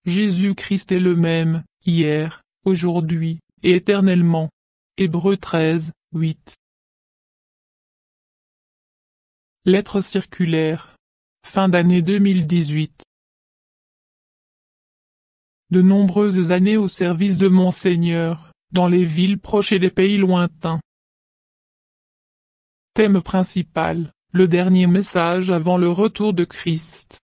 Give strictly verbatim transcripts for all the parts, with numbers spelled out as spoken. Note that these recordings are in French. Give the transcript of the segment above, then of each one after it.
Jésus-Christ est le même, hier, aujourd'hui, et éternellement. Hébreux treize, huit. Lettre circulaire. Fin d'année deux mille dix-huit. De nombreuses années au service de mon Seigneur, dans les villes proches et les pays lointains. Thème principal, le dernier message avant le retour de Christ.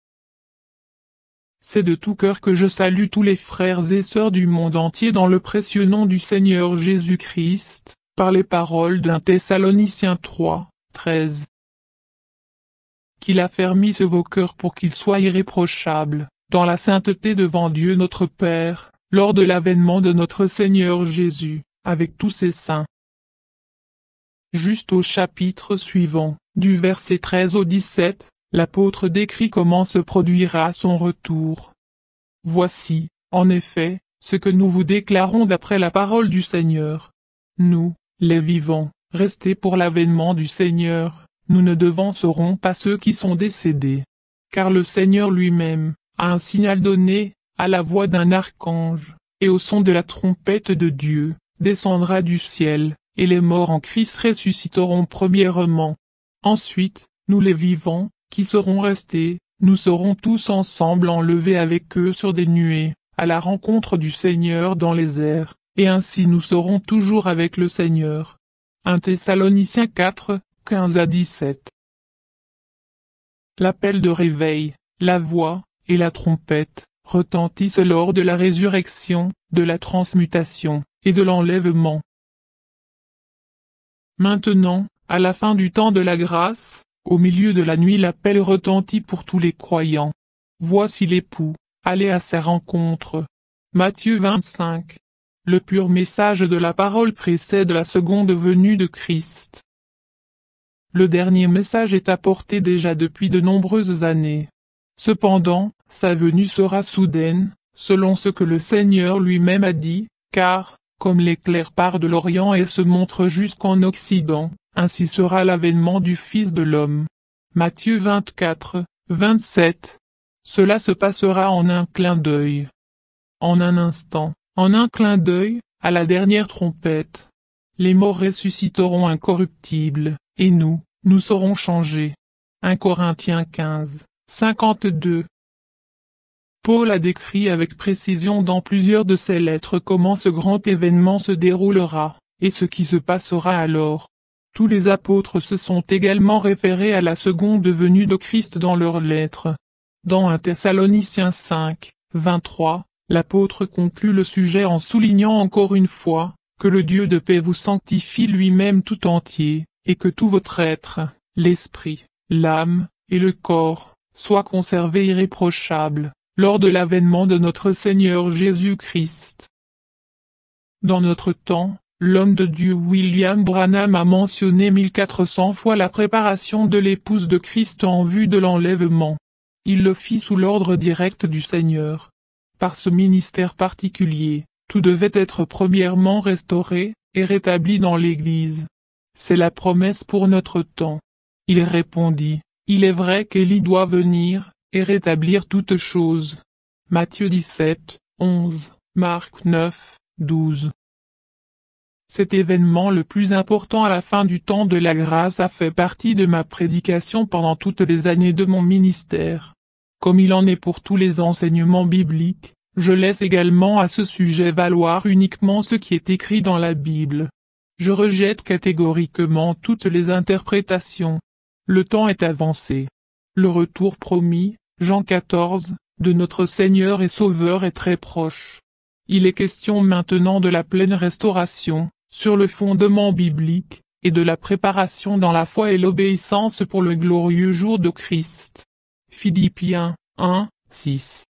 C'est de tout cœur que je salue tous les frères et sœurs du monde entier dans le précieux nom du Seigneur Jésus-Christ, par les paroles d'un Thessaloniciens trois, treize. Qu'il affermisse vos cœurs pour qu'ils soient irréprochables, dans la sainteté devant Dieu notre Père, lors de l'avènement de notre Seigneur Jésus, avec tous ses saints. Juste au chapitre suivant, du verset treize au dix-sept, l'apôtre décrit comment se produira son retour. Voici, en effet, ce que nous vous déclarons d'après la parole du Seigneur. Nous, les vivants, restés pour l'avènement du Seigneur, nous ne devancerons pas ceux qui sont décédés. Car le Seigneur lui-même, a un signal donné, à la voix d'un archange, et au son de la trompette de Dieu, descendra du ciel, et les morts en Christ ressusciteront premièrement. Ensuite, nous les vivants, qui seront restés, nous serons tous ensemble enlevés avec eux sur des nuées, à la rencontre du Seigneur dans les airs, et ainsi nous serons toujours avec le Seigneur. un Thessaloniciens quatre, quinze à dix-sept. L'appel de réveil, la voix, et la trompette, retentissent lors de la résurrection, de la transmutation, et de l'enlèvement. Maintenant, à la fin du temps de la grâce, au milieu de la nuit l'appel retentit pour tous les croyants. Voici l'époux, allez à sa rencontre. Matthieu vingt-cinq. Le pur message de la parole précède la seconde venue de Christ. Le dernier message est apporté déjà depuis de nombreuses années. Cependant, sa venue sera soudaine, selon ce que le Seigneur lui-même a dit, car, comme l'éclair part de l'Orient et se montre jusqu'en Occident, ainsi sera l'avènement du Fils de l'homme. Matthieu vingt-quatre, vingt-sept. Cela se passera en un clin d'œil. En un instant, en un clin d'œil, à la dernière trompette. Les morts ressusciteront incorruptibles, et nous, nous serons changés. un Corinthiens quinze, cinquante-deux. Paul a décrit avec précision dans plusieurs de ses lettres comment ce grand événement se déroulera, et ce qui se passera alors. Tous les apôtres se sont également référés à la seconde venue de Christ dans leurs lettres. Dans un Thessaloniciens cinq, vingt-trois, l'apôtre conclut le sujet en soulignant encore une fois, que le Dieu de paix vous sanctifie lui-même tout entier, et que tout votre être, l'esprit, l'âme, et le corps, soient conservés irréprochables, lors de l'avènement de notre Seigneur Jésus-Christ. Dans notre temps, l'homme de Dieu William Branham a mentionné mille quatre cents fois la préparation de l'épouse de Christ en vue de l'enlèvement. Il le fit sous l'ordre direct du Seigneur. Par ce ministère particulier, tout devait être premièrement restauré, et rétabli dans l'Église. C'est la promesse pour notre temps. Il répondit, il est vrai qu'Élie doit venir, et rétablir toutes choses. Matthieu dix-sept, onze, Marc neuf, douze. Cet événement le plus important à la fin du temps de la grâce a fait partie de ma prédication pendant toutes les années de mon ministère. Comme il en est pour tous les enseignements bibliques, je laisse également à ce sujet valoir uniquement ce qui est écrit dans la Bible. Je rejette catégoriquement toutes les interprétations. Le temps est avancé. Le retour promis, Jean quatorze, de notre Seigneur et Sauveur est très proche. Il est question maintenant de la pleine restauration, sur le fondement biblique, et de la préparation dans la foi et l'obéissance pour le glorieux jour de Christ. Philippiens un, six.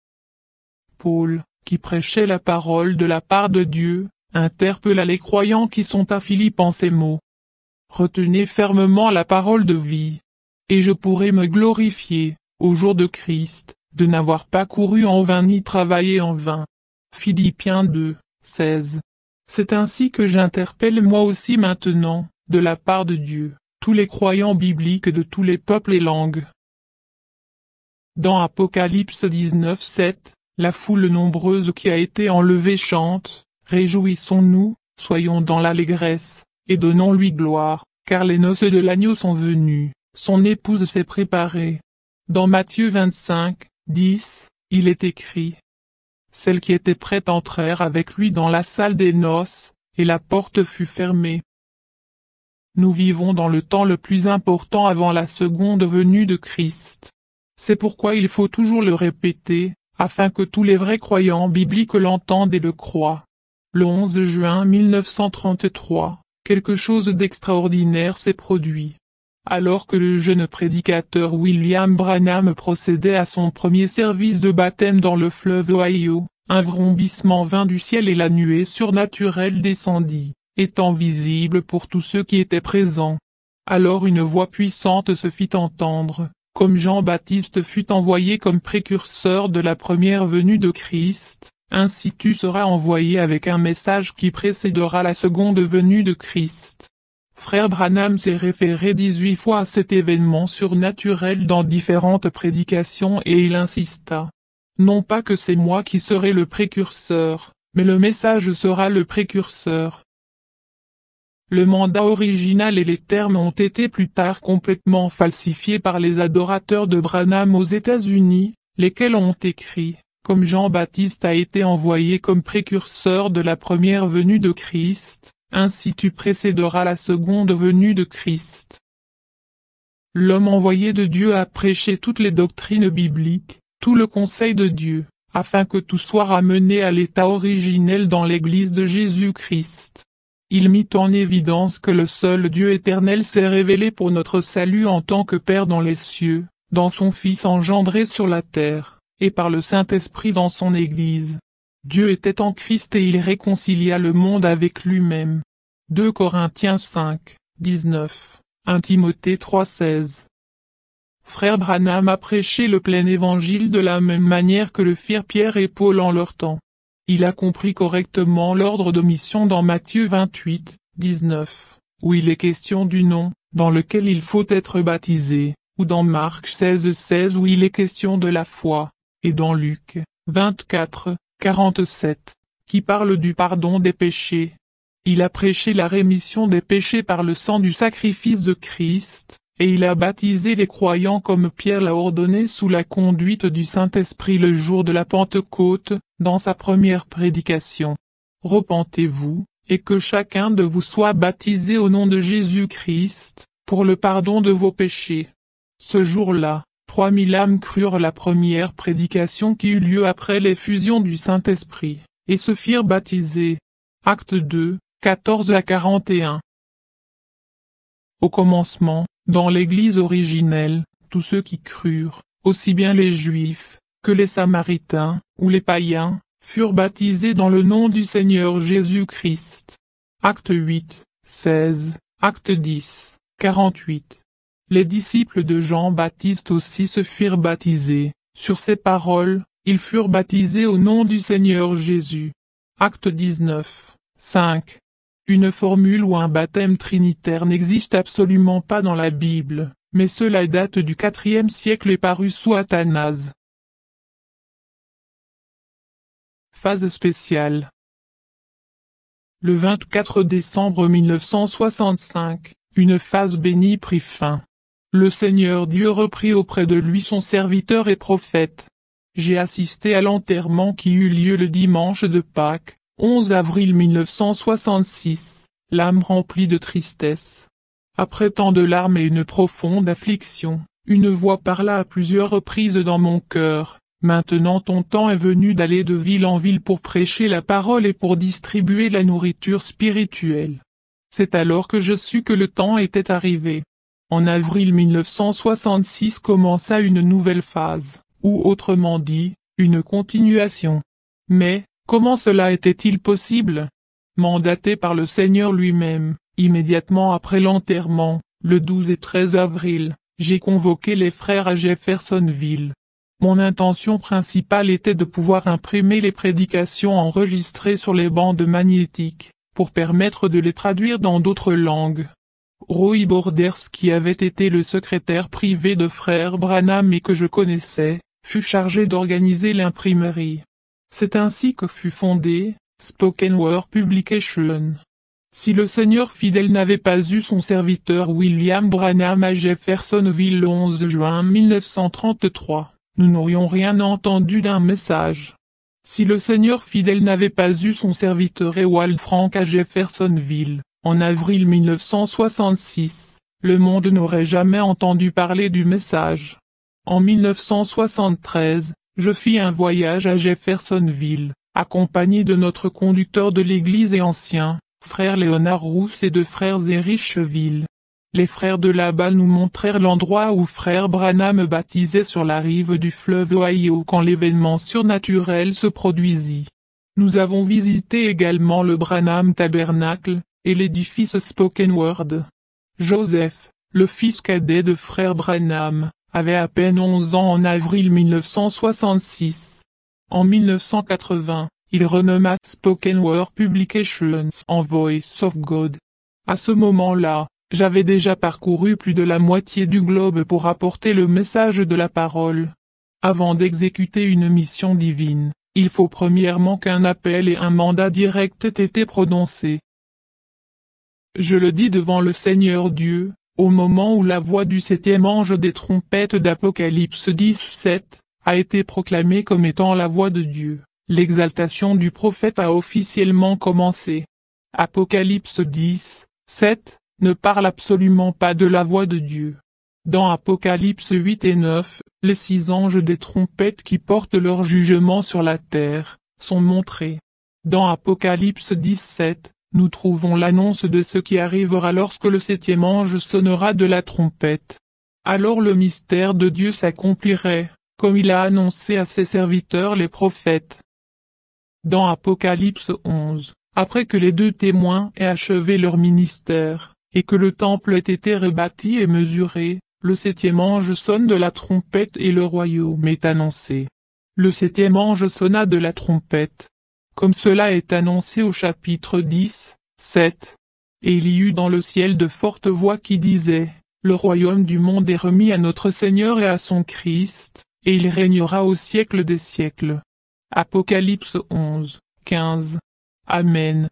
Paul, qui prêchait la parole de la part de Dieu, interpella les croyants qui sont à Philippe en ces mots. Retenez fermement la parole de vie. Et je pourrai me glorifier, au jour de Christ, de n'avoir pas couru en vain ni travaillé en vain. Philippiens deux, seize. C'est ainsi que j'interpelle moi aussi maintenant, de la part de Dieu, tous les croyants bibliques de tous les peuples et langues. Dans Apocalypse dix-neuf, sept, La foule nombreuse qui a été enlevée chante, réjouissons-nous, soyons dans l'allégresse, et donnons-lui gloire, car les noces de l'agneau sont venues, son épouse s'est préparée. Dans Matthieu vingt-cinq, dix, il est écrit: celles qui étaient prêtes entrèrent avec lui dans la salle des noces, et la porte fut fermée. Nous vivons dans le temps le plus important avant la seconde venue de Christ. C'est pourquoi il faut toujours le répéter, afin que tous les vrais croyants bibliques l'entendent et le croient. Le onze juin mille neuf cent trente-trois, quelque chose d'extraordinaire s'est produit. Alors que le jeune prédicateur William Branham procédait à son premier service de baptême dans le fleuve Ohio, un vrombissement vint du ciel et la nuée surnaturelle descendit, étant visible pour tous ceux qui étaient présents. Alors une voix puissante se fit entendre, comme Jean-Baptiste fut envoyé comme précurseur de la première venue de Christ, ainsi tu seras envoyé avec un message qui précédera la seconde venue de Christ. Frère Branham s'est référé dix-huit fois à cet événement surnaturel dans différentes prédications et il insista. Non pas que c'est moi qui serai le précurseur, mais le message sera le précurseur. Le mandat original et les termes ont été plus tard complètement falsifiés par les adorateurs de Branham aux États-Unis, lesquels ont écrit, comme Jean-Baptiste a été envoyé comme précurseur de la première venue de Christ, ainsi tu précéderas la seconde venue de Christ. L'homme envoyé de Dieu a prêché toutes les doctrines bibliques, tout le conseil de Dieu, afin que tout soit ramené à l'état originel dans l'Église de Jésus-Christ. Il mit en évidence que le seul Dieu éternel s'est révélé pour notre salut en tant que Père dans les cieux, dans son Fils engendré sur la terre, et par le Saint-Esprit dans son Église. Dieu était en Christ et il réconcilia le monde avec lui-même. deux Corinthiens cinq, dix-neuf, un Timothée trois, seize. Frère Branham a prêché le plein évangile de la même manière que le firent Pierre et Paul en leur temps. Il a compris correctement l'ordre de mission dans Matthieu vingt-huit, dix-neuf, où il est question du nom, dans lequel il faut être baptisé, ou dans Marc seize, seize où il est question de la foi, et dans Luc vingt-quatre, quarante-sept, qui parle du pardon des péchés. Il a prêché la rémission des péchés par le sang du sacrifice de Christ, et il a baptisé les croyants comme Pierre l'a ordonné sous la conduite du Saint-Esprit le jour de la Pentecôte, dans sa première prédication. Repentez-vous, et que chacun de vous soit baptisé au nom de Jésus-Christ, pour le pardon de vos péchés. Ce jour-là, trois mille âmes crurent la première prédication qui eut lieu après l'effusion du Saint-Esprit, et se firent baptiser. Acte deux, quatorze à quarante et un. Au commencement, dans l'Église originelle, tous ceux qui crurent, aussi bien les Juifs, que les Samaritains, ou les païens, furent baptisés dans le nom du Seigneur Jésus-Christ. Acte huit, seize, Acte dix, quarante-huit. Les disciples de Jean-Baptiste aussi se firent baptiser. Sur ces paroles, ils furent baptisés au nom du Seigneur Jésus. Acte dix-neuf, cinq. Une formule ou un baptême trinitaire n'existe absolument pas dans la Bible, mais cela date du quatrième siècle et parut sous Athanase. Phase spéciale. Le vingt-quatre décembre mille neuf cent soixante-cinq, une phase bénie prit fin. Le Seigneur Dieu reprit auprès de lui son serviteur et prophète. J'ai assisté à l'enterrement qui eut lieu le dimanche de Pâques, onze avril mille neuf cent soixante-six, l'âme remplie de tristesse. Après tant de larmes et une profonde affliction, une voix parla à plusieurs reprises dans mon cœur. Maintenant ton temps est venu d'aller de ville en ville pour prêcher la parole et pour distribuer la nourriture spirituelle. C'est alors que je sus que le temps était arrivé. En avril mille neuf cent soixante-six commença une nouvelle phase, ou autrement dit, une continuation. Mais, comment cela était-il possible? Mandaté par le Seigneur lui-même, immédiatement après l'enterrement, le douze et treize avril, j'ai convoqué les frères à Jeffersonville. Mon intention principale était de pouvoir imprimer les prédications enregistrées sur les bandes magnétiques, pour permettre de les traduire dans d'autres langues. Roy Borders, qui avait été le secrétaire privé de frère Branham et que je connaissais, fut chargé d'organiser l'imprimerie. C'est ainsi que fut fondée Spoken Word Publication. Si le Seigneur fidèle n'avait pas eu son serviteur William Branham à Jeffersonville le onze juin mille neuf cent trente-trois, nous n'aurions rien entendu d'un message. Si le Seigneur fidèle n'avait pas eu son serviteur Ewald Frank à Jeffersonville, en avril mille neuf cent soixante-six, le monde n'aurait jamais entendu parler du message. En mille neuf cent soixante-treize, je fis un voyage à Jeffersonville, accompagné de notre conducteur de l'église et ancien, frère Léonard Rousse et de frères Ericheville. Les frères de là-bas nous montrèrent l'endroit où frère Branham baptisait sur la rive du fleuve Ohio quand l'événement surnaturel se produisit. Nous avons visité également le Branham Tabernacle, et l'édifice Spoken Word. Joseph, le fils cadet de frère Branham, avait à peine onze ans en avril mille neuf cent soixante-six. En mille neuf cent quatre-vingts, il renomma Spoken Word Publications en Voice of God. À ce moment-là, j'avais déjà parcouru plus de la moitié du globe pour apporter le message de la parole. Avant d'exécuter une mission divine, il faut premièrement qu'un appel et un mandat direct aient été prononcés. Je le dis devant le Seigneur Dieu, au moment où la voix du septième ange des trompettes d'Apocalypse dix sept, a été proclamée comme étant la voix de Dieu, l'exaltation du prophète a officiellement commencé. Apocalypse dix sept ne parle absolument pas de la voix de Dieu. Dans Apocalypse huit et neuf, les six anges des trompettes qui portent leur jugement sur la terre, sont montrés. Dans Apocalypse dix-sept, nous trouvons l'annonce de ce qui arrivera lorsque le septième ange sonnera de la trompette. Alors le mystère de Dieu s'accomplirait, comme il a annoncé à ses serviteurs les prophètes. Dans Apocalypse onze, après que les deux témoins aient achevé leur ministère, et que le temple ait été rebâti et mesuré, le septième ange sonne de la trompette et le royaume est annoncé. Le septième ange sonna de la trompette, comme cela est annoncé au chapitre dix, sept. Et il y eut dans le ciel de fortes voix qui disaient, le royaume du monde est remis à notre Seigneur et à son Christ, et il régnera au siècle des siècles. Apocalypse onze, quinze. Amen.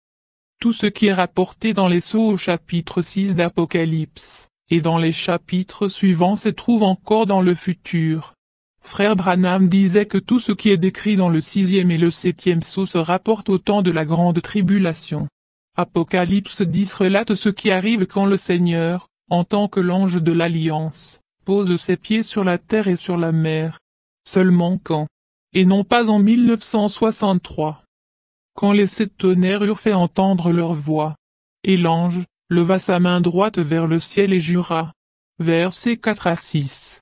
Tout ce qui est rapporté dans les sceaux au chapitre six d'Apocalypse, et dans les chapitres suivants se trouve encore dans le futur. Frère Branham disait que tout ce qui est décrit dans le sixième et le septième sceau se rapporte au temps de la grande tribulation. Apocalypse dix relate ce qui arrive quand le Seigneur, en tant que l'ange de l'Alliance, pose ses pieds sur la terre et sur la mer. Seulement quand, et non pas en mille neuf cent soixante-trois. Quand les sept tonnerres eurent fait entendre leur voix. Et l'ange, leva sa main droite vers le ciel et jura. Versets quatre à six.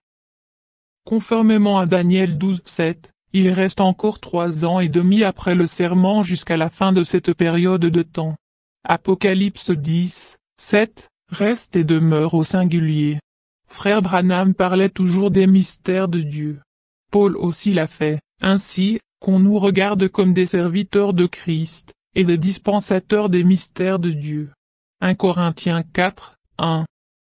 Conformément à Daniel douze sept, il reste encore trois ans et demi après le serment jusqu'à la fin de cette période de temps. Apocalypse dix, sept, reste et demeure au singulier. Frère Branham parlait toujours des mystères de Dieu. Paul aussi l'a fait, ainsi, qu'on nous regarde comme des serviteurs de Christ, et des dispensateurs des mystères de Dieu. un Corinthiens quatre, un.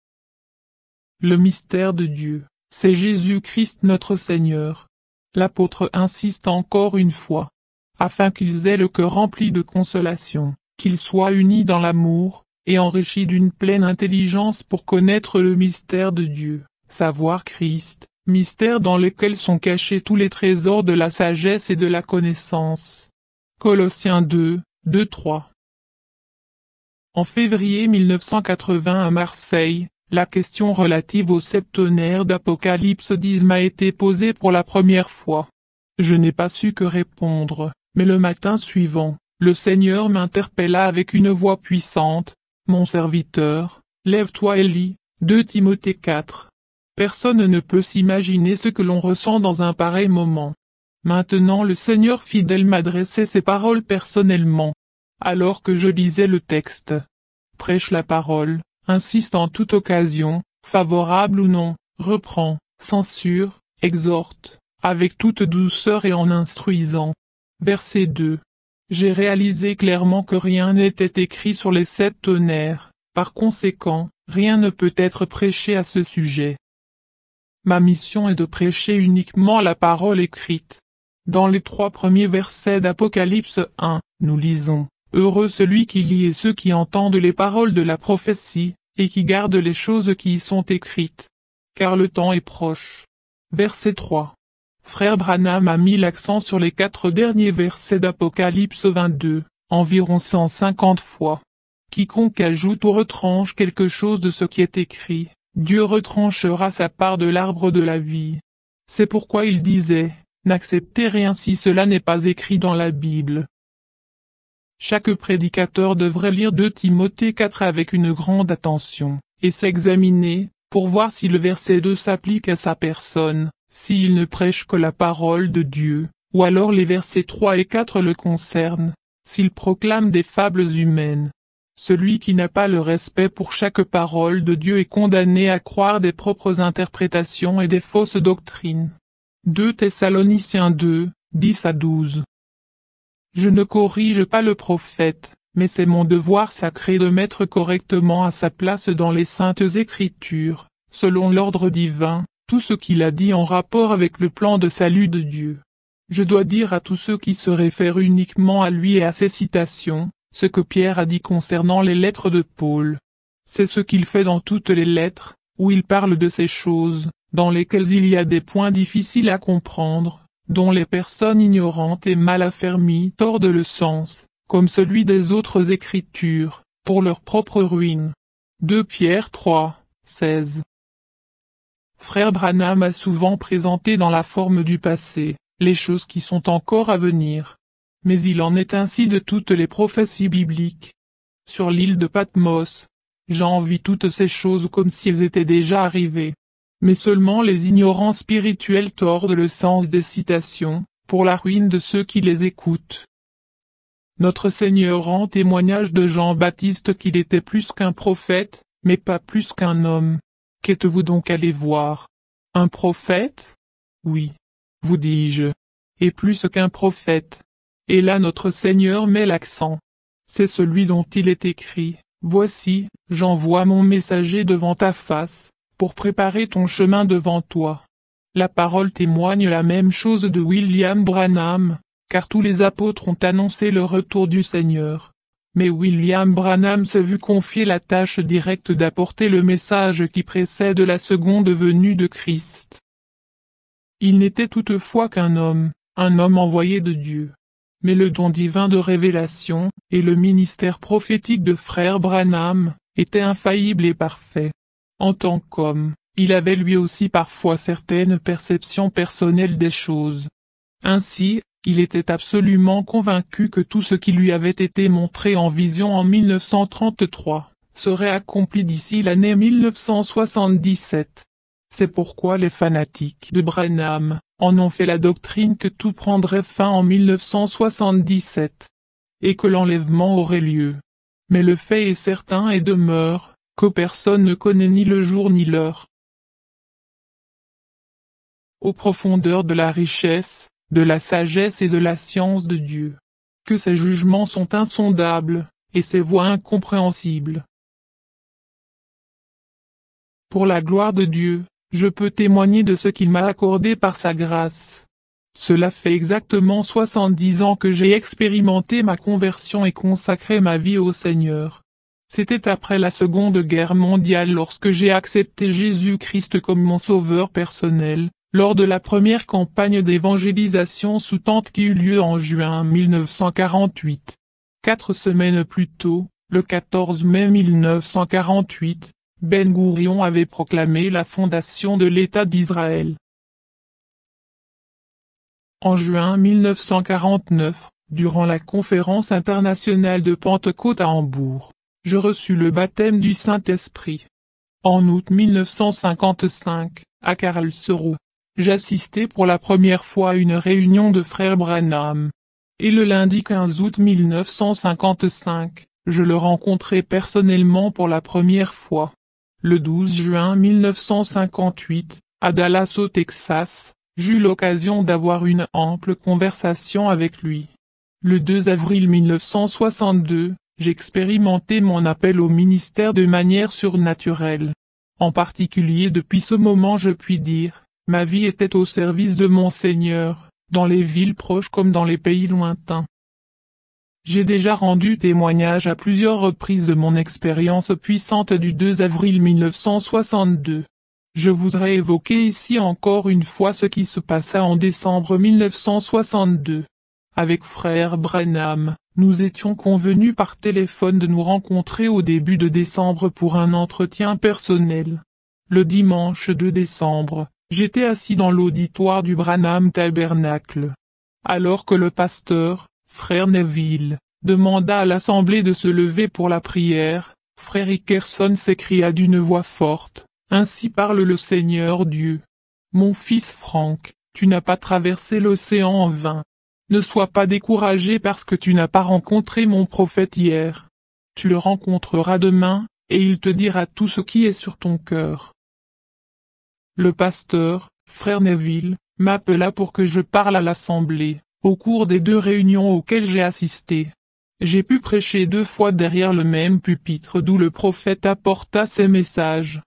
Le mystère de Dieu, c'est Jésus-Christ notre Seigneur. L'apôtre insiste encore une fois, afin qu'ils aient le cœur rempli de consolation, qu'ils soient unis dans l'amour, et enrichis d'une pleine intelligence pour connaître le mystère de Dieu, savoir Christ, mystère dans lequel sont cachés tous les trésors de la sagesse et de la connaissance. Colossiens deux, deux trois. En février mille neuf cent quatre-vingts à Marseille, la question relative aux sept tonnerres d'Apocalypse dix m'a été posée pour la première fois. Je n'ai pas su que répondre, mais le matin suivant, le Seigneur m'interpella avec une voix puissante. Mon serviteur, lève-toi et lis. deux Timothée quatre. Personne ne peut s'imaginer ce que l'on ressent dans un pareil moment. Maintenant le Seigneur fidèle m'adressait ces paroles personnellement. Alors que je lisais le texte. Prêche la parole, insiste en toute occasion, favorable ou non, reprend, censure, exhorte, avec toute douceur et en instruisant. Verset deux. J'ai réalisé clairement que rien n'était écrit sur les sept tonnerres, par conséquent, rien ne peut être prêché à ce sujet. Ma mission est de prêcher uniquement la parole écrite. Dans les trois premiers versets d'Apocalypse un, nous lisons « Heureux celui qui lit et ceux qui entendent les paroles de la prophétie, et qui gardent les choses qui y sont écrites. Car le temps est proche. » Verset trois. Frère Branham a mis l'accent sur les quatre derniers versets d'Apocalypse vingt-deux, environ cent cinquante fois. Quiconque ajoute ou retranche quelque chose de ce qui est écrit, Dieu retranchera sa part de l'arbre de la vie. C'est pourquoi il disait, n'acceptez rien si cela n'est pas écrit dans la Bible. Chaque prédicateur devrait lire deux Timothée quatre avec une grande attention, et s'examiner, pour voir si le verset deux s'applique à sa personne, s'il ne prêche que la parole de Dieu, ou alors les versets trois et quatre le concernent, s'il proclame des fables humaines. Celui qui n'a pas le respect pour chaque parole de Dieu est condamné à croire des propres interprétations et des fausses doctrines. deux Thessaloniciens deux, dix à douze. Je ne corrige pas le prophète, mais c'est mon devoir sacré de mettre correctement à sa place dans les saintes écritures, selon l'ordre divin, tout ce qu'il a dit en rapport avec le plan de salut de Dieu. Je dois dire à tous ceux qui se réfèrent uniquement à lui et à ses citations, ce que Pierre a dit concernant les lettres de Paul. C'est ce qu'il fait dans toutes les lettres, où il parle de ces choses, dans lesquelles il y a des points difficiles à comprendre, dont les personnes ignorantes et mal affermies tordent le sens, comme celui des autres écritures, pour leur propre ruine. deux Pierre trois, seize. Frère Branham a souvent présenté dans la forme du passé, les choses qui sont encore à venir. Mais il en est ainsi de toutes les prophéties bibliques. Sur l'île de Patmos, Jean vit toutes ces choses comme si elles étaient déjà arrivées. Mais seulement les ignorants spirituels tordent le sens des citations, pour la ruine de ceux qui les écoutent. Notre Seigneur rend témoignage de Jean-Baptiste qu'il était plus qu'un prophète, mais pas plus qu'un homme. Qu'êtes-vous donc allé voir? Un prophète? Oui. Vous dis-je. Et plus qu'un prophète. Et là notre Seigneur met l'accent. C'est celui dont il est écrit, « Voici, j'envoie mon messager devant ta face, pour préparer ton chemin devant toi. » La parole témoigne la même chose de William Branham, car tous les apôtres ont annoncé le retour du Seigneur. Mais William Branham s'est vu confier la tâche directe d'apporter le message qui précède la seconde venue de Christ. Il n'était toutefois qu'un homme, un homme envoyé de Dieu. Mais le don divin de révélation, et le ministère prophétique de frère Branham, étaient infaillibles et parfaits. En tant qu'homme, il avait lui aussi parfois certaines perceptions personnelles des choses. Ainsi, il était absolument convaincu que tout ce qui lui avait été montré en vision en mille neuf cent trente-trois, serait accompli d'ici l'année mille neuf cent soixante-dix-sept. C'est pourquoi les fanatiques de Branham en ont fait la doctrine que tout prendrait fin en mille neuf cent soixante-dix-sept, et que l'enlèvement aurait lieu. Mais le fait est certain et demeure, que personne ne connaît ni le jour ni l'heure. Aux profondeurs de la richesse, de la sagesse et de la science de Dieu, que ses jugements sont insondables, et ses voies incompréhensibles. Pour la gloire de Dieu, je peux témoigner de ce qu'il m'a accordé par sa grâce. Cela fait exactement soixante-dix ans que j'ai expérimenté ma conversion et consacré ma vie au Seigneur. C'était après la Seconde Guerre mondiale lorsque j'ai accepté Jésus-Christ comme mon sauveur personnel, lors de la première campagne d'évangélisation sous tente qui eut lieu en juin mille neuf cent quarante-huit. Quatre semaines plus tôt, le quatorze mai mille neuf cent quarante-huit, Ben Gourion avait proclamé la fondation de l'État d'Israël. En juin mille neuf cent quarante-neuf, durant la conférence internationale de Pentecôte à Hambourg, je reçus le baptême du Saint-Esprit. En août mille neuf cent cinquante-cinq, à Karlsruhe, j'assistais pour la première fois à une réunion de frères Branham. Et le lundi quinze août mille neuf cent cinquante-cinq, je le rencontrai personnellement pour la première fois. Le douze juin mille neuf cent cinquante-huit, à Dallas au Texas, j'eus l'occasion d'avoir une ample conversation avec lui. Le deux avril mille neuf cent soixante-deux, j'expérimentai mon appel au ministère de manière surnaturelle. En particulier depuis ce moment je puis dire, ma vie était au service de mon Seigneur, dans les villes proches comme dans les pays lointains. J'ai déjà rendu témoignage à plusieurs reprises de mon expérience puissante du deux avril mille neuf cent soixante-deux. Je voudrais évoquer ici encore une fois ce qui se passa en décembre mille neuf cent soixante-deux. Avec frère Branham, nous étions convenus par téléphone de nous rencontrer au début de décembre pour un entretien personnel. Le dimanche deux décembre, j'étais assis dans l'auditoire du Branham Tabernacle. Alors que le pasteur, frère Neville, demanda à l'assemblée de se lever pour la prière, frère Hickerson s'écria d'une voix forte, « Ainsi parle le Seigneur Dieu. Mon fils Frank, tu n'as pas traversé l'océan en vain. Ne sois pas découragé parce que tu n'as pas rencontré mon prophète hier. Tu le rencontreras demain, et il te dira tout ce qui est sur ton cœur. » Le pasteur, frère Neville, m'appela pour que je parle à l'assemblée, au cours des deux réunions auxquelles j'ai assisté. J'ai pu prêcher deux fois derrière le même pupitre d'où le prophète apporta ses messages.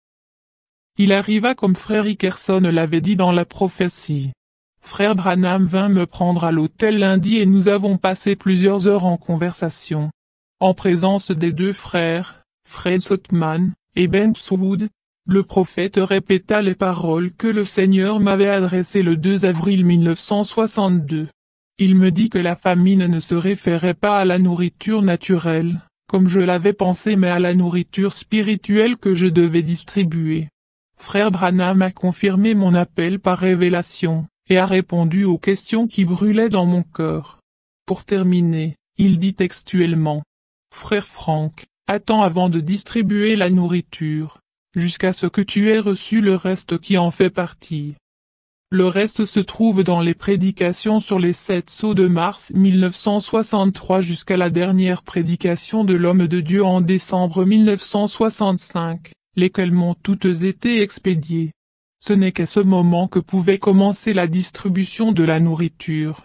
Il arriva comme frère Hickerson l'avait dit dans la prophétie. Frère Branham vint me prendre à l'hôtel lundi et nous avons passé plusieurs heures en conversation. En présence des deux frères, Fred Sotman et Ben Swood, le prophète répéta les paroles que le Seigneur m'avait adressées le deux avril mille neuf cent soixante-deux. Il me dit que la famine ne se référait pas à la nourriture naturelle, comme je l'avais pensé mais à la nourriture spirituelle que je devais distribuer. Frère Branham a confirmé mon appel par révélation, et a répondu aux questions qui brûlaient dans mon cœur. Pour terminer, il dit textuellement, « Frère Frank, attends avant de distribuer la nourriture, jusqu'à ce que tu aies reçu le reste qui en fait partie. » Le reste se trouve dans les prédications sur les sept sceaux de mars mille neuf cent soixante-trois jusqu'à la dernière prédication de l'homme de Dieu en décembre mille neuf cent soixante-cinq, lesquelles m'ont toutes été expédiées. Ce n'est qu'à ce moment que pouvait commencer la distribution de la nourriture.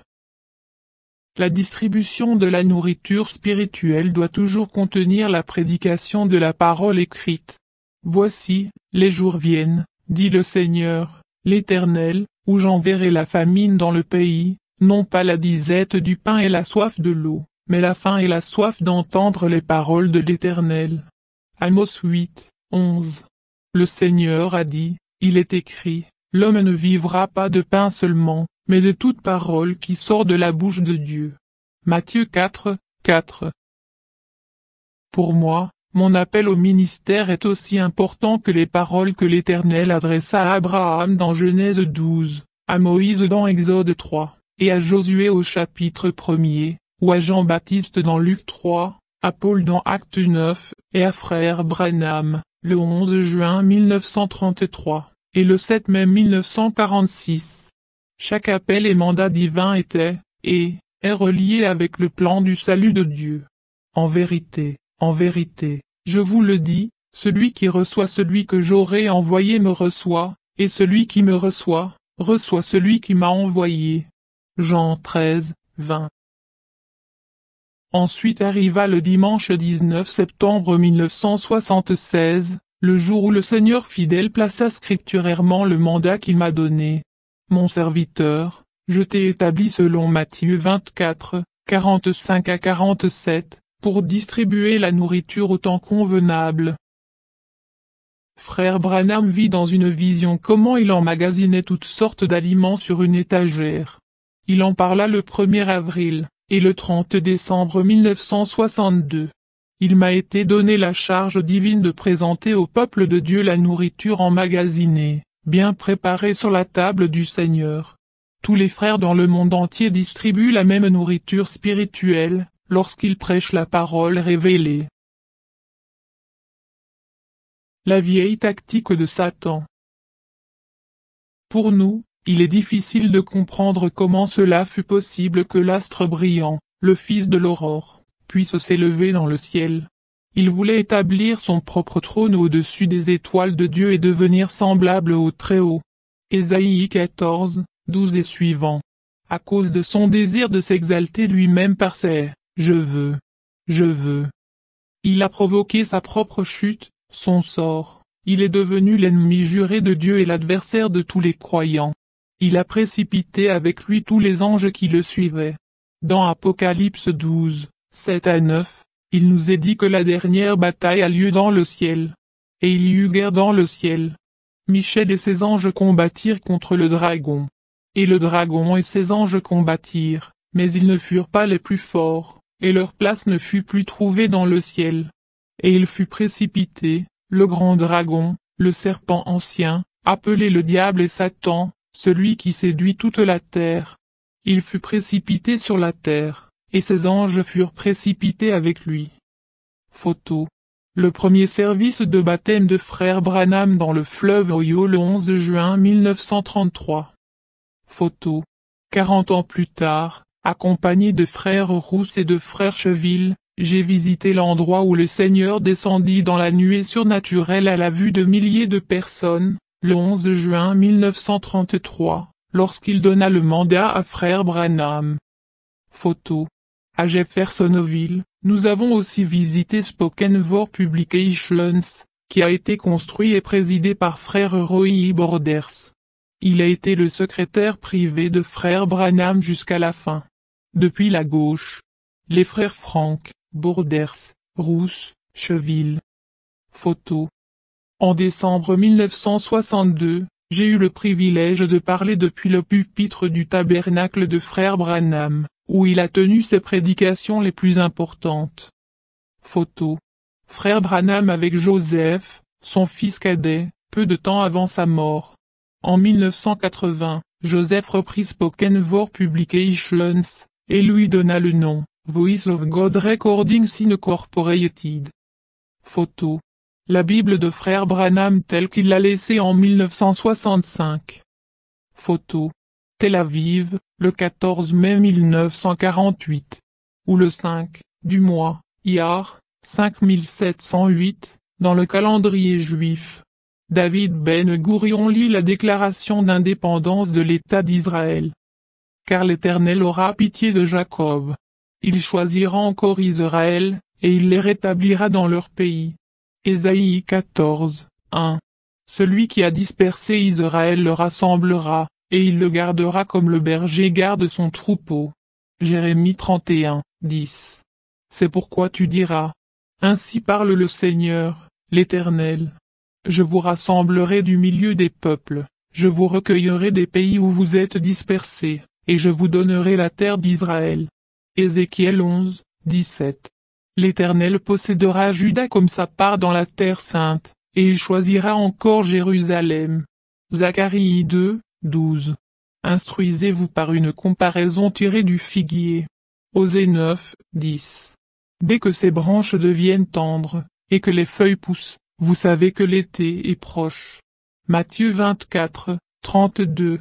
La distribution de la nourriture spirituelle doit toujours contenir la prédication de la parole écrite. Voici, les jours viennent, dit le Seigneur, l'Éternel, où j'enverrai la famine dans le pays, non pas la disette du pain et la soif de l'eau, mais la faim et la soif d'entendre les paroles de l'Éternel. Amos huit, onze. Le Seigneur a dit, il est écrit, l'homme ne vivra pas de pain seulement, mais de toute parole qui sort de la bouche de Dieu. Matthieu quatre, quatre. Pour moi, mon appel au ministère est aussi important que les paroles que l'Éternel adressa à Abraham dans Genèse douze, à Moïse dans Exode trois, et à Josué au chapitre premier, ou à Jean-Baptiste dans Luc trois, à Paul dans Acte neuf, et à frère Branham, le onze juin mille neuf cent trente-trois, et le sept mai mille neuf cent quarante-six. Chaque appel et mandat divin était, et, est relié avec le plan du salut de Dieu. En vérité, en vérité, je vous le dis, celui qui reçoit celui que j'aurai envoyé me reçoit, et celui qui me reçoit, reçoit celui qui m'a envoyé. Jean treize, vingt. Ensuite arriva le dimanche dix-neuf septembre mille neuf cent soixante-seize, le jour où le Seigneur fidèle plaça scripturairement le mandat qu'il m'a donné. Mon serviteur, je t'ai établi selon Matthieu vingt-quatre, quarante-cinq à quarante-sept, pour distribuer la nourriture au temps convenable. Frère Branham vit dans une vision comment il emmagasinait toutes sortes d'aliments sur une étagère. Il en parla le premier avril, et le trente décembre mille neuf cent soixante-deux. Il m'a été donné la charge divine de présenter au peuple de Dieu la nourriture emmagasinée, bien préparée sur la table du Seigneur. Tous les frères dans le monde entier distribuent la même nourriture spirituelle, lorsqu'ils prêchent la parole révélée. La vieille tactique de Satan. Pour nous, il est difficile de comprendre comment cela fut possible que l'astre brillant, le fils de l'aurore, puisse s'élever dans le ciel. Il voulait établir son propre trône au-dessus des étoiles de Dieu et devenir semblable au Très-Haut. Ésaïe quatorze, douze et suivants. À cause de son désir de s'exalter lui-même par ses « je veux, je veux ». Il a provoqué sa propre chute, son sort. Il est devenu l'ennemi juré de Dieu et l'adversaire de tous les croyants. Il a précipité avec lui tous les anges qui le suivaient. Dans Apocalypse douze, sept à neuf, il nous est dit que la dernière bataille a lieu dans le ciel. Et il y eut guerre dans le ciel. Michel et ses anges combattirent contre le dragon. Et le dragon et ses anges combattirent, mais ils ne furent pas les plus forts, et leur place ne fut plus trouvée dans le ciel. Et il fut précipité, le grand dragon, le serpent ancien, appelé le diable et Satan, celui qui séduit toute la terre. Il fut précipité sur la terre, et ses anges furent précipités avec lui. Photo. Le premier service de baptême de frère Branham dans le fleuve Ohio le onze juin mille neuf cent trente-trois. Photo. Quarante ans plus tard, accompagné de frère Rousse et de frère Cheville, j'ai visité l'endroit où le Seigneur descendit dans la nuée surnaturelle à la vue de milliers de personnes, le onze juin mille neuf cent trente-trois, lorsqu'il donna le mandat à frère Branham. Photo. À Jeffersonville, nous avons aussi visité Spokenville Publications, qui a été construit et présidé par frère Roy Borders. Il a été le secrétaire privé de frère Branham jusqu'à la fin. Depuis la gauche. Les frères Frank, Borders, Rousse, Cheville. Photo. En décembre mille neuf cent soixante-deux, j'ai eu le privilège de parler depuis le pupitre du tabernacle de frère Branham, où il a tenu ses prédications les plus importantes. Photo. Frère Branham avec Joseph, son fils cadet, peu de temps avant sa mort. En mille neuf cent quatre-vingts, Joseph reprit Spokenville Publications, et lui donna le nom, Voice of God Recordings Incorporated. Photo. La Bible de frère Branham telle qu'il l'a laissée en mille neuf cent soixante-cinq. Photo. Tel Aviv, le quatorze mai mille neuf cent quarante-huit. Ou le cinq, du mois, Iyar, cinq mille sept cent huit, dans le calendrier juif. David Ben Gourion lit la déclaration d'indépendance de l'État d'Israël. Car l'Éternel aura pitié de Jacob. Il choisira encore Israël, et il les rétablira dans leur pays. Ésaïe quatorze, un. Celui qui a dispersé Israël le rassemblera, et il le gardera comme le berger garde son troupeau. Jérémie trente et un, dix. C'est pourquoi tu diras. Ainsi parle le Seigneur, l'Éternel. Je vous rassemblerai du milieu des peuples, je vous recueillerai des pays où vous êtes dispersés, et je vous donnerai la terre d'Israël. Ézéchiel onze, dix-sept. L'Éternel possédera Juda comme sa part dans la terre sainte, et il choisira encore Jérusalem. Zacharie deux, douze. Instruisez-vous par une comparaison tirée du figuier. Osée neuf, dix. Dès que ses branches deviennent tendres, et que les feuilles poussent, vous savez que l'été est proche. Matthieu vingt-quatre, trente-deux.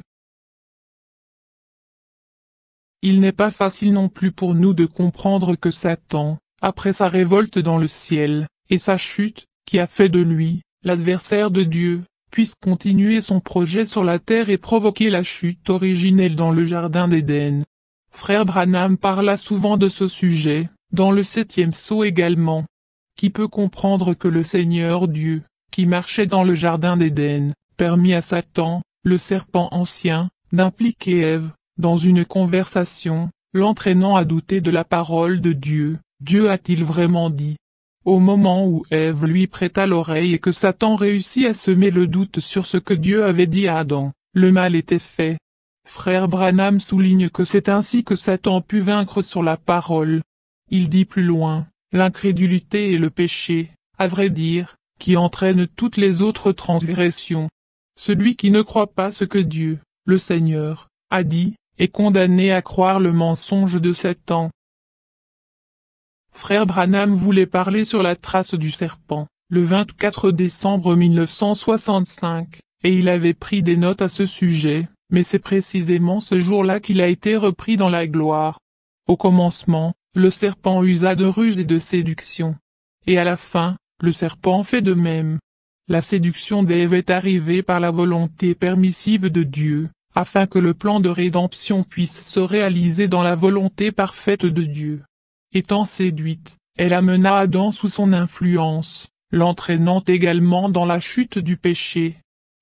Il n'est pas facile non plus pour nous de comprendre que Satan, après sa révolte dans le ciel, et sa chute, qui a fait de lui, l'adversaire de Dieu, puisse continuer son projet sur la terre et provoquer la chute originelle dans le jardin d'Éden. Frère Branham parla souvent de ce sujet, dans le septième sceau également. Qui peut comprendre que le Seigneur Dieu, qui marchait dans le jardin d'Éden, permit à Satan, le serpent ancien, d'impliquer Ève, dans une conversation, l'entraînant à douter de la parole de Dieu. Dieu a-t-il vraiment dit? Au moment où Ève lui prêta l'oreille et que Satan réussit à semer le doute sur ce que Dieu avait dit à Adam, le mal était fait. Frère Branham souligne que c'est ainsi que Satan put vaincre sur la parole. Il dit plus loin, l'incrédulité et le péché, à vrai dire, qui entraînent toutes les autres transgressions. Celui qui ne croit pas ce que Dieu, le Seigneur, a dit, est condamné à croire le mensonge de Satan. Frère Branham voulait parler sur la trace du serpent, le vingt-quatre décembre mille neuf cent soixante-cinq, et il avait pris des notes à ce sujet, mais c'est précisément ce jour-là qu'il a été repris dans la gloire. Au commencement, le serpent usa de ruse et de séduction. Et à la fin, le serpent fait de même. La séduction d'Ève est arrivée par la volonté permissive de Dieu, afin que le plan de rédemption puisse se réaliser dans la volonté parfaite de Dieu. Étant séduite, elle amena Adam sous son influence, l'entraînant également dans la chute du péché.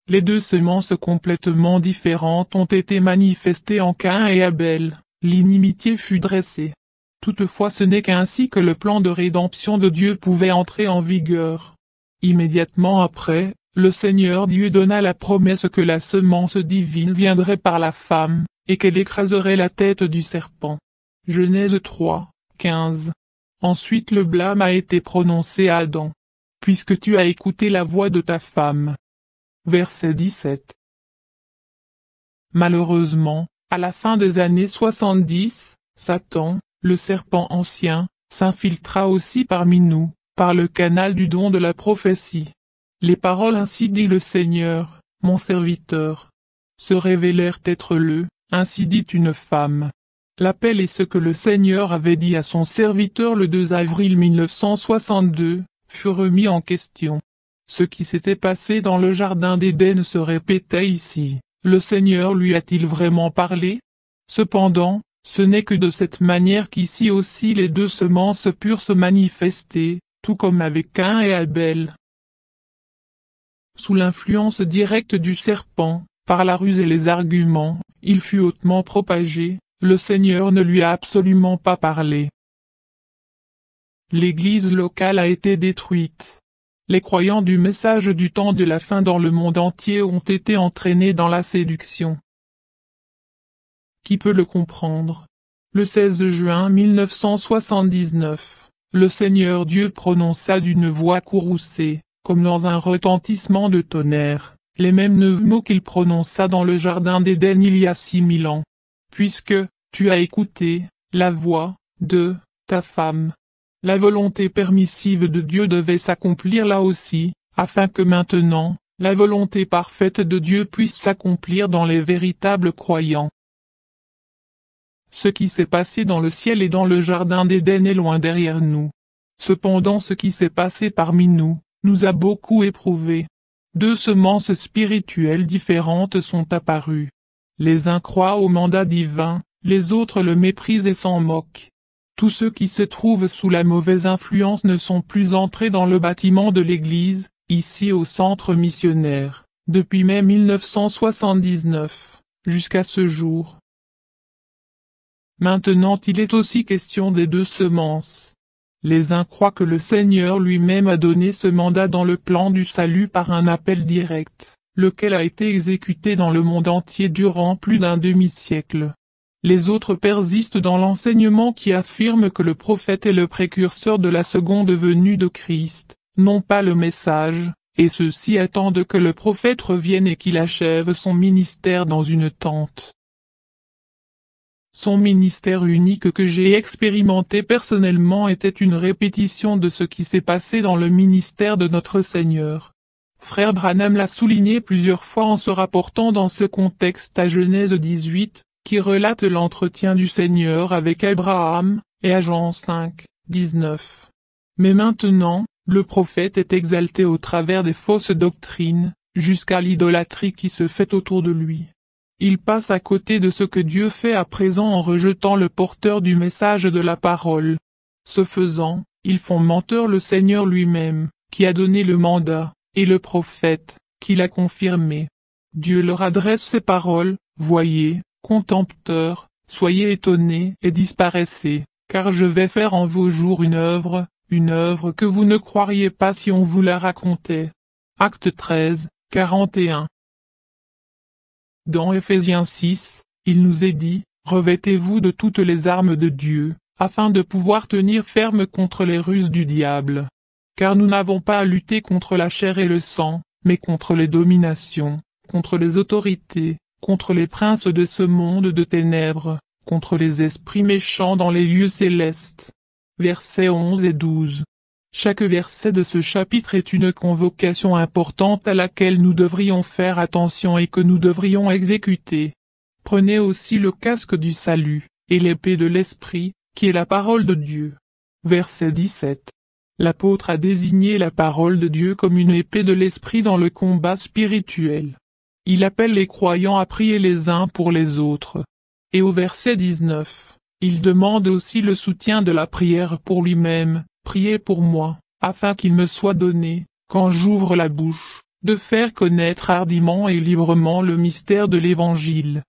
Les deux semences complètement différentes ont été manifestées en Caïn et Abel, l'inimitié fut dressée. Toutefois ce n'est qu'ainsi que le plan de rédemption de Dieu pouvait entrer en vigueur. Immédiatement après, le Seigneur Dieu donna la promesse que la semence divine viendrait par la femme, et qu'elle écraserait la tête du serpent. Genèse trois, quinze. Ensuite le blâme a été prononcé à Adam. Puisque tu as écouté la voix de ta femme. Verset dix-sept. Malheureusement, à la fin des années soixante-dix, Satan, le serpent ancien, s'infiltra aussi parmi nous, par le canal du don de la prophétie. Les paroles ainsi dit le Seigneur, mon serviteur, se révélèrent être le, ainsi dit une femme. L'appel est ce que le Seigneur avait dit à son serviteur le deux avril mille neuf cent soixante-deux, fut remis en question. Ce qui s'était passé dans le jardin d'Éden se répétait ici. Le Seigneur lui a-t-il vraiment parlé? Cependant, ce n'est que de cette manière qu'ici aussi les deux semences purent se manifester, tout comme avec Caïn et Abel. Sous l'influence directe du serpent, par la ruse et les arguments, il fut hautement propagé, le Seigneur ne lui a absolument pas parlé. L'église locale a été détruite. Les croyants du message du temps de la fin dans le monde entier ont été entraînés dans la séduction. Qui peut le comprendre? Le seize juin mille neuf cent soixante-dix-neuf, le Seigneur Dieu prononça d'une voix courroucée, comme dans un retentissement de tonnerre, les mêmes neuf mots qu'il prononça dans le jardin d'Éden il y a six mille ans. Puisque, tu as écouté, la voix, de, ta femme. La volonté permissive de Dieu devait s'accomplir là aussi, afin que maintenant, la volonté parfaite de Dieu puisse s'accomplir dans les véritables croyants. Ce qui s'est passé dans le ciel et dans le jardin d'Éden est loin derrière nous. Cependant ce qui s'est passé parmi nous, nous a beaucoup éprouvés. Deux semences spirituelles différentes sont apparues. Les uns croient au mandat divin, les autres le méprisent et s'en moquent. Tous ceux qui se trouvent sous la mauvaise influence ne sont plus entrés dans le bâtiment de l'Église, ici au centre missionnaire, depuis mai mille neuf cent soixante-dix-neuf, jusqu'à ce jour. Maintenant il est aussi question des deux semences. Les uns croient que le Seigneur lui-même a donné ce mandat dans le plan du salut par un appel direct, lequel a été exécuté dans le monde entier durant plus d'un demi-siècle. Les autres persistent dans l'enseignement qui affirme que le prophète est le précurseur de la seconde venue de Christ, non pas le message, et ceux-ci attendent que le prophète revienne et qu'il achève son ministère dans une tente. Son ministère unique que j'ai expérimenté personnellement était une répétition de ce qui s'est passé dans le ministère de notre Seigneur. Frère Branham l'a souligné plusieurs fois en se rapportant dans ce contexte à Genèse dix-huit, qui relate l'entretien du Seigneur avec Abraham, et à Jean cinq, dix-neuf. Mais maintenant, le prophète est exalté au travers des fausses doctrines, jusqu'à l'idolâtrie qui se fait autour de lui. Il passe à côté de ce que Dieu fait à présent en rejetant le porteur du message de la parole. Ce faisant, ils font menteur le Seigneur lui-même, qui a donné le mandat, et le prophète, qui l'a confirmé. Dieu leur adresse ces paroles, voyez, contempteurs, soyez étonnés et disparaissez, car je vais faire en vos jours une œuvre, une œuvre que vous ne croiriez pas si on vous la racontait. Acte treize, quarante et un. Dans Éphésiens six, il nous est dit, revêtez-vous de toutes les armes de Dieu, afin de pouvoir tenir ferme contre les ruses du diable. Car nous n'avons pas à lutter contre la chair et le sang, mais contre les dominations, contre les autorités, contre les princes de ce monde de ténèbres, contre les esprits méchants dans les lieux célestes. Versets onze et douze. Chaque verset de ce chapitre est une convocation importante à laquelle nous devrions faire attention et que nous devrions exécuter. Prenez aussi le casque du salut, et l'épée de l'esprit, qui est la parole de Dieu. Verset dix-sept. L'apôtre a désigné la parole de Dieu comme une épée de l'esprit dans le combat spirituel. Il appelle les croyants à prier les uns pour les autres. Et au verset dix-neuf, il demande aussi le soutien de la prière pour lui-même, priez pour moi, afin qu'il me soit donné, quand j'ouvre la bouche, de faire connaître hardiment et librement le mystère de l'Évangile.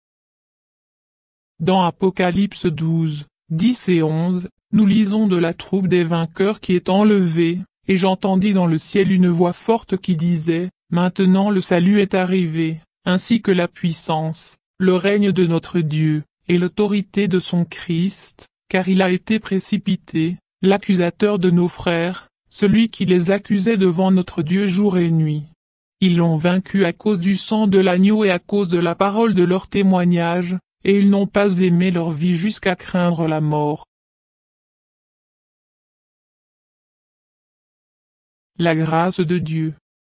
Dans Apocalypse douze, dix et onze, nous lisons de la troupe des vainqueurs qui est enlevée, et j'entendis dans le ciel une voix forte qui disait, « Maintenant le salut est arrivé, ainsi que la puissance, le règne de notre Dieu, et l'autorité de son Christ, car il a été précipité, l'accusateur de nos frères, celui qui les accusait devant notre Dieu jour et nuit. Ils l'ont vaincu à cause du sang de l'agneau et à cause de la parole de leur témoignage, et ils n'ont pas aimé leur vie jusqu'à craindre la mort. » La grâce de Dieu.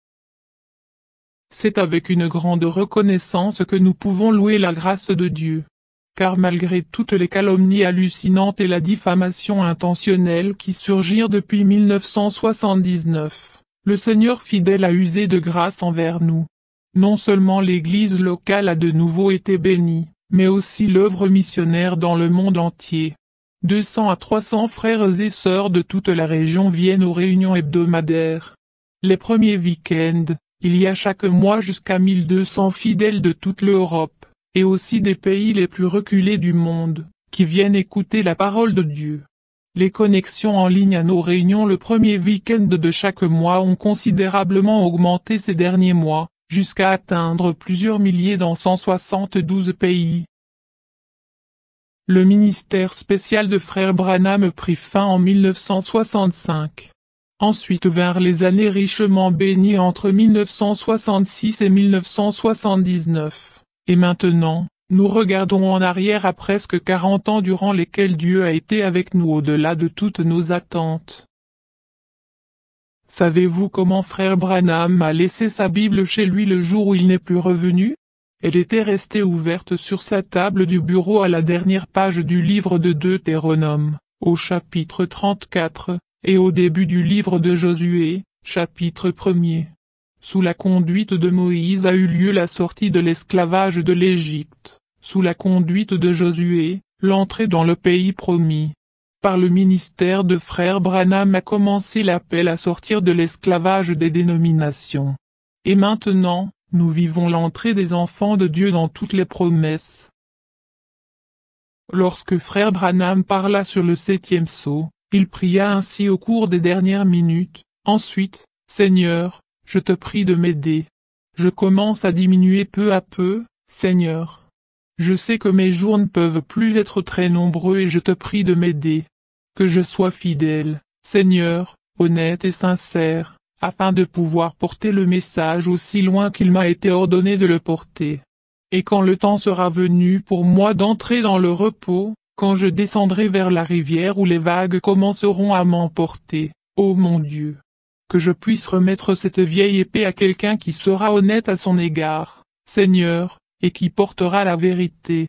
C'est avec une grande reconnaissance que nous pouvons louer la grâce de Dieu. Car malgré toutes les calomnies hallucinantes et la diffamation intentionnelle qui surgirent depuis mille neuf cent soixante-dix-neuf, le Seigneur fidèle a usé de grâce envers nous. Non seulement l'Église locale a de nouveau été bénie, mais aussi l'œuvre missionnaire dans le monde entier. deux cents à trois cents frères et sœurs de toute la région viennent aux réunions hebdomadaires. Les premiers week-ends, il y a chaque mois jusqu'à mille deux cents fidèles de toute l'Europe, et aussi des pays les plus reculés du monde, qui viennent écouter la parole de Dieu. Les connexions en ligne à nos réunions le premier week-end de chaque mois ont considérablement augmenté ces derniers mois, jusqu'à atteindre plusieurs milliers dans cent soixante-douze pays. Le ministère spécial de Frère Branham prit fin en mille neuf cent soixante-cinq. Ensuite vinrent les années richement bénies entre mille neuf cent soixante-six et mille neuf cent soixante-dix-neuf. Et maintenant, nous regardons en arrière à presque quarante ans durant lesquels Dieu a été avec nous au-delà de toutes nos attentes. Savez-vous comment Frère Branham a laissé sa Bible chez lui le jour où il n'est plus revenu? Elle était restée ouverte sur sa table du bureau à la dernière page du livre de Deutéronome, au chapitre trente-quatre, et au début du livre de Josué, chapitre premier. Sous la conduite de Moïse a eu lieu la sortie de l'esclavage de l'Égypte. Sous la conduite de Josué, l'entrée dans le pays promis. Par le ministère de Frère Branham a commencé l'appel à sortir de l'esclavage des dénominations. Et maintenant, nous vivons l'entrée des enfants de Dieu dans toutes les promesses. Lorsque Frère Branham parla sur le septième sceau, il pria ainsi au cours des dernières minutes, ensuite, « Seigneur, je te prie de m'aider. Je commence à diminuer peu à peu, Seigneur. Je sais que mes jours ne peuvent plus être très nombreux et je te prie de m'aider. Que je sois fidèle, Seigneur, honnête et sincère, afin de pouvoir porter le message aussi loin qu'il m'a été ordonné de le porter. Et quand le temps sera venu pour moi d'entrer dans le repos, quand je descendrai vers la rivière où les vagues commenceront à m'emporter, ô mon Dieu, que je puisse remettre cette vieille épée à quelqu'un qui sera honnête à son égard, Seigneur, et qui portera la vérité.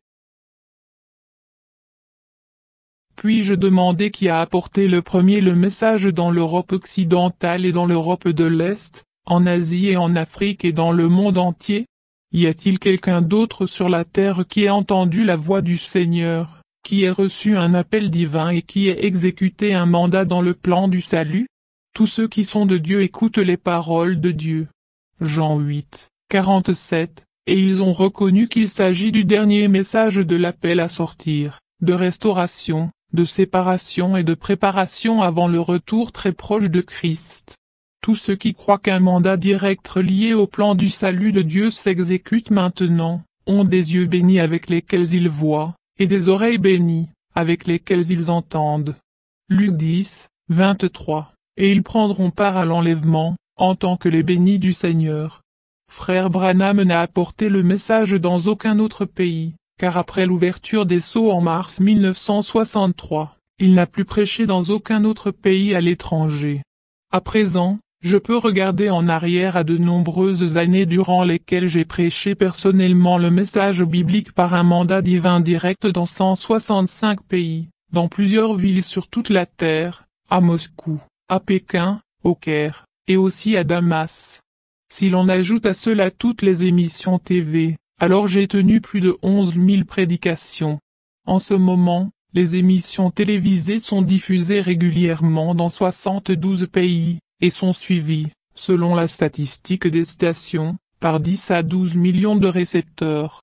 Puis-je demander qui a apporté le premier le message dans l'Europe occidentale et dans l'Europe de l'Est, en Asie et en Afrique et dans le monde entier? Y a-t-il quelqu'un d'autre sur la terre qui ait entendu la voix du Seigneur, qui ait reçu un appel divin et qui ait exécuté un mandat dans le plan du salut? Tous ceux qui sont de Dieu écoutent les paroles de Dieu. Jean huit, quarante-sept, et ils ont reconnu qu'il s'agit du dernier message de l'appel à sortir, de restauration, de séparation et de préparation avant le retour très proche de Christ. Tous ceux qui croient qu'un mandat direct relié au plan du salut de Dieu s'exécute maintenant, ont des yeux bénis avec lesquels ils voient, et des oreilles bénies, avec lesquelles ils entendent. Luc dix, vingt-trois. Et ils prendront part à l'enlèvement, en tant que les bénis du Seigneur. Frère Branham n'a apporté le message dans aucun autre pays, car après l'ouverture des sceaux en mars mille neuf cent soixante-trois, il n'a plus prêché dans aucun autre pays à l'étranger. À présent, je peux regarder en arrière à de nombreuses années durant lesquelles j'ai prêché personnellement le message biblique par un mandat divin direct dans cent soixante-cinq pays, dans plusieurs villes sur toute la terre, à Moscou, à Pékin, au Caire, et aussi à Damas. Si l'on ajoute à cela toutes les émissions T V, alors j'ai tenu plus de onze mille prédications. En ce moment, les émissions télévisées sont diffusées régulièrement dans soixante-douze pays, et sont suivies, selon la statistique des stations, par dix à douze millions de récepteurs.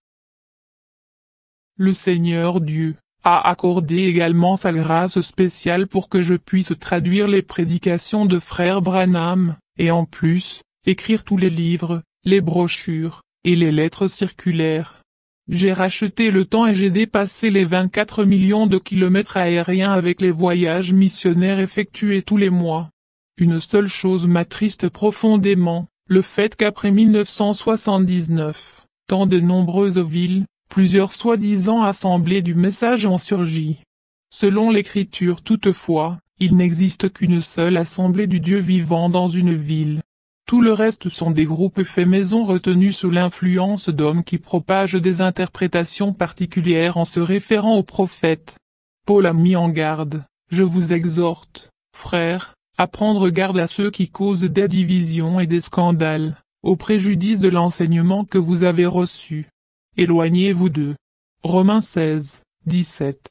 Le Seigneur Dieu a accordé également sa grâce spéciale pour que je puisse traduire les prédications de frère Branham, et en plus, écrire tous les livres, les brochures, et les lettres circulaires. J'ai racheté le temps et j'ai dépassé les vingt-quatre millions de kilomètres aériens avec les voyages missionnaires effectués tous les mois. Une seule chose m'attriste profondément, le fait qu'après mille neuf cent soixante-dix-neuf, tant de nombreuses villes, plusieurs soi-disant assemblées du message ont surgi. Selon l'Écriture toutefois, il n'existe qu'une seule assemblée du Dieu vivant dans une ville. Tout le reste sont des groupes faits maison retenus sous l'influence d'hommes qui propagent des interprétations particulières en se référant aux prophètes. Paul a mis en garde, je vous exhorte, frères, à prendre garde à ceux qui causent des divisions et des scandales, au préjudice de l'enseignement que vous avez reçu. Éloignez-vous d'eux. Romains seize, dix-sept.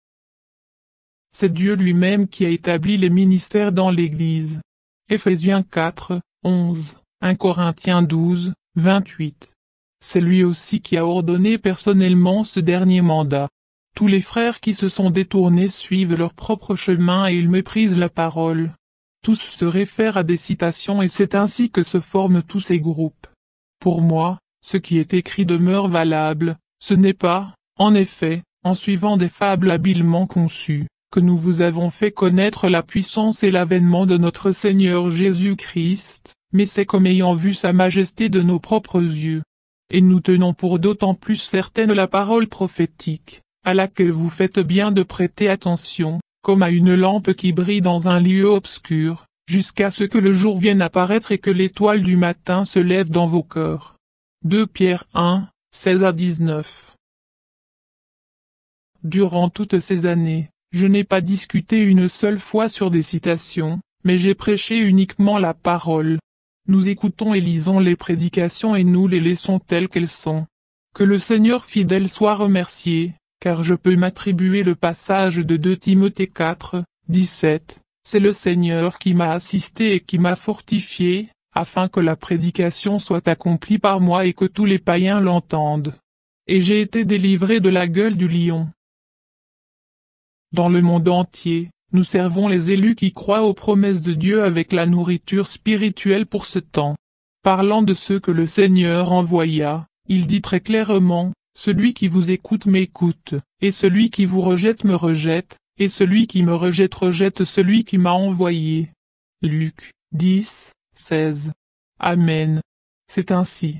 C'est Dieu lui-même qui a établi les ministères dans l'Église. Éphésiens quatre, onze, un Corinthiens douze, vingt-huit. C'est lui aussi qui a ordonné personnellement ce dernier mandat. Tous les frères qui se sont détournés suivent leur propre chemin et ils méprisent la parole. Tous se réfèrent à des citations et c'est ainsi que se forment tous ces groupes. Pour moi, ce qui est écrit demeure valable, ce n'est pas, en effet, en suivant des fables habilement conçues, que nous vous avons fait connaître la puissance et l'avènement de notre Seigneur Jésus-Christ, mais c'est comme ayant vu sa majesté de nos propres yeux. Et nous tenons pour d'autant plus certaine la parole prophétique, à laquelle vous faites bien de prêter attention, comme à une lampe qui brille dans un lieu obscur, jusqu'à ce que le jour vienne apparaître et que l'étoile du matin se lève dans vos cœurs. deux Pierre un, seize à dix-neuf. Durant toutes ces années, je n'ai pas discuté une seule fois sur des citations, mais j'ai prêché uniquement la parole. Nous écoutons et lisons les prédications et nous les laissons telles qu'elles sont. Que le Seigneur fidèle soit remercié, car je peux m'attribuer le passage de deux Timothée quatre, dix-sept, c'est le Seigneur qui m'a assisté et qui m'a fortifié, afin que la prédication soit accomplie par moi et que tous les païens l'entendent. Et j'ai été délivré de la gueule du lion. Dans le monde entier, nous servons les élus qui croient aux promesses de Dieu avec la nourriture spirituelle pour ce temps. Parlant de ceux que le Seigneur envoya, il dit très clairement, « Celui qui vous écoute m'écoute, et celui qui vous rejette me rejette, et celui qui me rejette rejette celui qui m'a envoyé. » Luc dix, seize. Amen. C'est ainsi.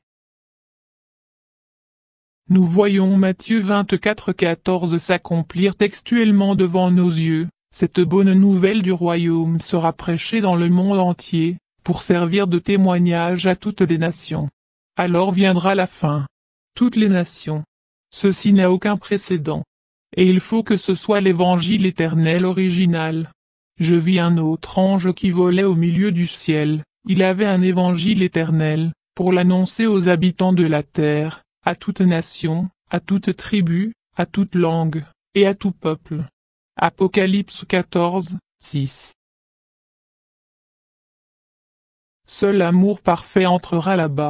Nous voyons Matthieu vingt-quatre, quatorze s'accomplir textuellement devant nos yeux. Cette bonne nouvelle du royaume sera prêchée dans le monde entier, pour servir de témoignage à toutes les nations. Alors viendra la fin. Toutes les nations. Ceci n'a aucun précédent. Et il faut que ce soit l'évangile éternel original. Je vis un autre ange qui volait au milieu du ciel, il avait un évangile éternel, pour l'annoncer aux habitants de la terre, à toute nation, à toute tribu, à toute langue, et à tout peuple. Apocalypse quatorze, six. Seul l'amour parfait entrera là-bas.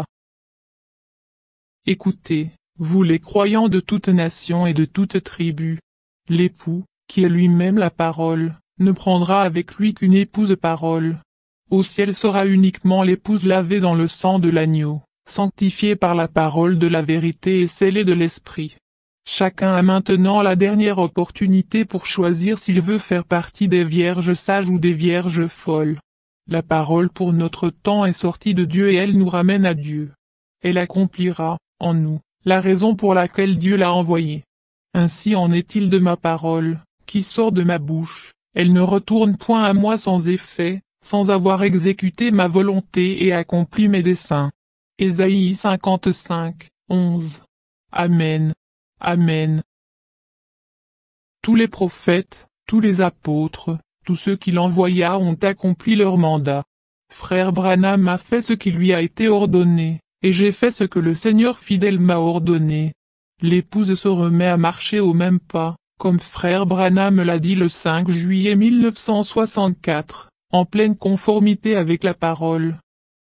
Écoutez, vous les croyants de toute nation et de toute tribu. L'époux, qui est lui-même la parole, ne prendra avec lui qu'une épouse parole. Au ciel sera uniquement l'épouse lavée dans le sang de l'agneau, sanctifiée par la parole de la vérité et scellée de l'esprit. Chacun a maintenant la dernière opportunité pour choisir s'il veut faire partie des vierges sages ou des vierges folles. La parole pour notre temps est sortie de Dieu et elle nous ramène à Dieu. Elle accomplira, en nous, la raison pour laquelle Dieu l'a envoyée. Ainsi en est-il de ma parole, qui sort de ma bouche, elle ne retourne point à moi sans effet, sans avoir exécuté ma volonté et accompli mes desseins. Ésaïe cinquante-cinq, onze. Amen. Amen. Tous les prophètes, tous les apôtres, tous ceux qu'il envoya ont accompli leur mandat. Frère Branham a fait ce qui lui a été ordonné, et j'ai fait ce que le Seigneur fidèle m'a ordonné. L'épouse se remet à marcher au même pas, comme frère Branham l'a dit le cinq juillet mille neuf cent soixante-quatre, en pleine conformité avec la parole.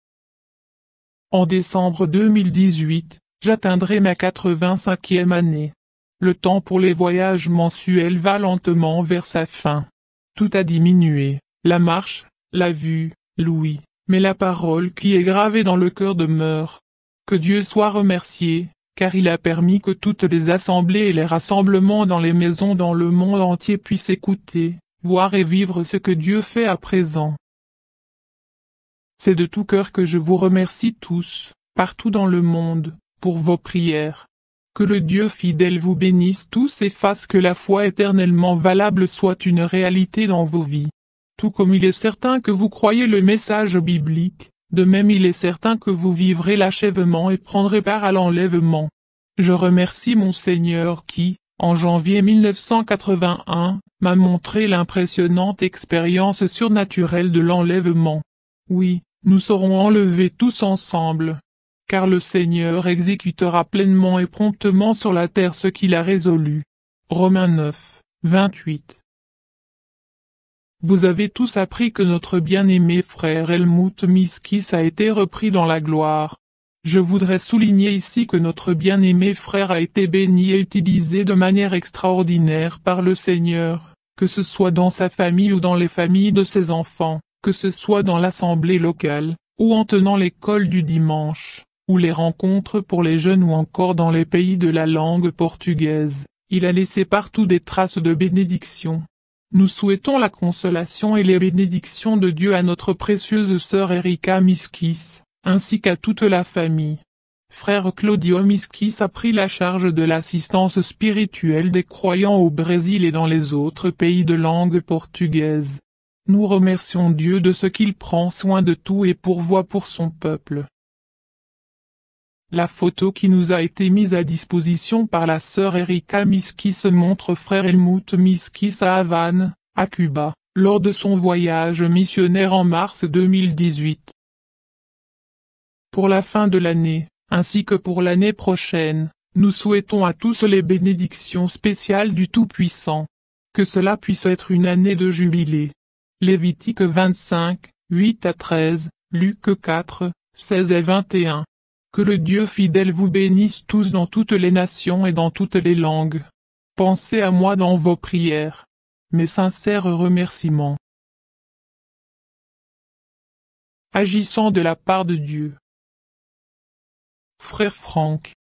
En décembre deux mille dix-huit, j'atteindrai ma quatre-vingt-cinquième année. Le temps pour les voyages mensuels va lentement vers sa fin. Tout a diminué, la marche, la vue, l'ouïe, mais la parole qui est gravée dans le cœur demeure. Que Dieu soit remercié, car il a permis que toutes les assemblées et les rassemblements dans les maisons dans le monde entier puissent écouter, voir et vivre ce que Dieu fait à présent. C'est de tout cœur que je vous remercie tous, partout dans le monde, pour vos prières. Que le Dieu fidèle vous bénisse tous et fasse que la foi éternellement valable soit une réalité dans vos vies. Tout comme il est certain que vous croyez le message biblique, de même il est certain que vous vivrez l'achèvement et prendrez part à l'enlèvement. Je remercie mon Seigneur qui, en janvier mille neuf cent quatre-vingt-un, m'a montré l'impressionnante expérience surnaturelle de l'enlèvement. Oui, nous serons enlevés tous ensemble. Car le Seigneur exécutera pleinement et promptement sur la terre ce qu'il a résolu. Romains neuf, vingt-huit. Vous avez tous appris que notre bien-aimé frère Helmut Miskis a été repris dans la gloire. Je voudrais souligner ici que notre bien-aimé frère a été béni et utilisé de manière extraordinaire par le Seigneur, que ce soit dans sa famille ou dans les familles de ses enfants, que ce soit dans l'assemblée locale, ou en tenant l'école du dimanche, ou les rencontres pour les jeunes ou encore dans les pays de la langue portugaise. Il a laissé partout des traces de bénédiction. Nous souhaitons la consolation et les bénédictions de Dieu à notre précieuse sœur Erika Miskis, ainsi qu'à toute la famille. Frère Claudio Miskis a pris la charge de l'assistance spirituelle des croyants au Brésil et dans les autres pays de langue portugaise. Nous remercions Dieu de ce qu'il prend soin de tout et pourvoit pour son peuple. La photo qui nous a été mise à disposition par la sœur Erika Miskis montre frère Helmut Miskis à Havane, à Cuba, lors de son voyage missionnaire en mars deux mille dix-huit. Pour la fin de l'année, ainsi que pour l'année prochaine, nous souhaitons à tous les bénédictions spéciales du Tout-Puissant. Que cela puisse être une année de jubilé. Lévitique vingt-cinq, huit à treize, Luc quatre, seize et vingt et un. Que le Dieu fidèle vous bénisse tous dans toutes les nations et dans toutes les langues. Pensez à moi dans vos prières. Mes sincères remerciements. Agissant de la part de Dieu. Frère Franck.